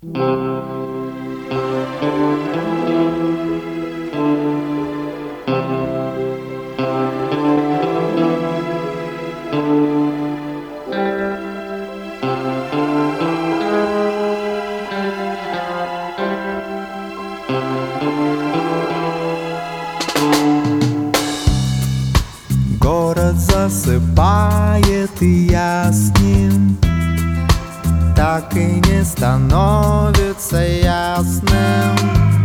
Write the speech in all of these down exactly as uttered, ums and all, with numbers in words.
Город засыпает, и я с ним. Так и не становится ясным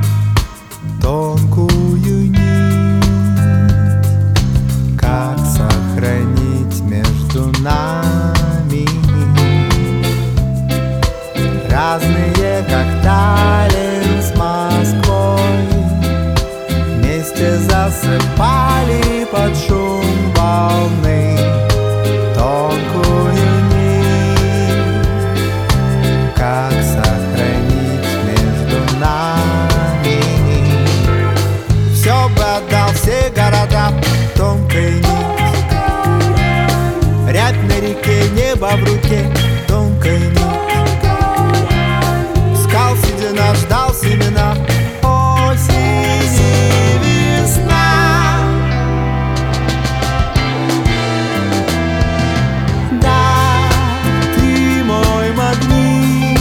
тонкую нить, как сохранить между нами. Разные, как Таллин с Москвой, вместе засыпали под шум волны тонкую нить, как сохранить между нами. Все бы отдал, все города, тонкая нить, рябь на реке, небо в руке, тонкая нить. Скал седина, ждал семена осени, весна. Да, ты мой магнит,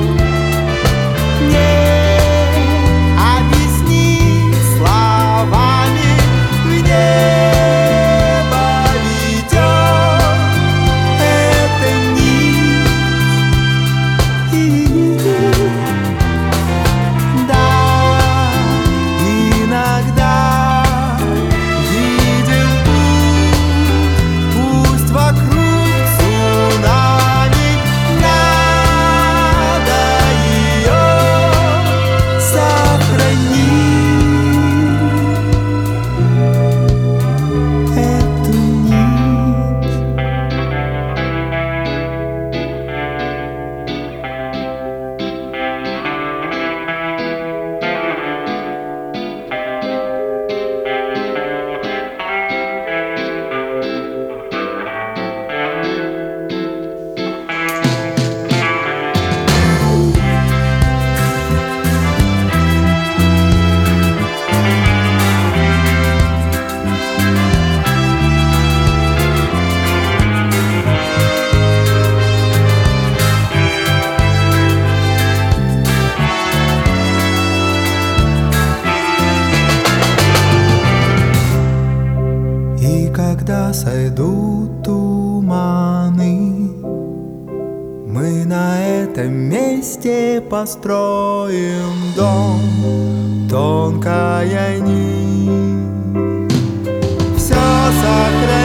не объяснить словами, в небо ведет эта нить. Да, иногда видим путь, пусть вокруг цунами. Надо ее сохранить, эту нить. И когда сойдут туманы, мы на этом месте построим дом, тонкая нить. Все сохранится.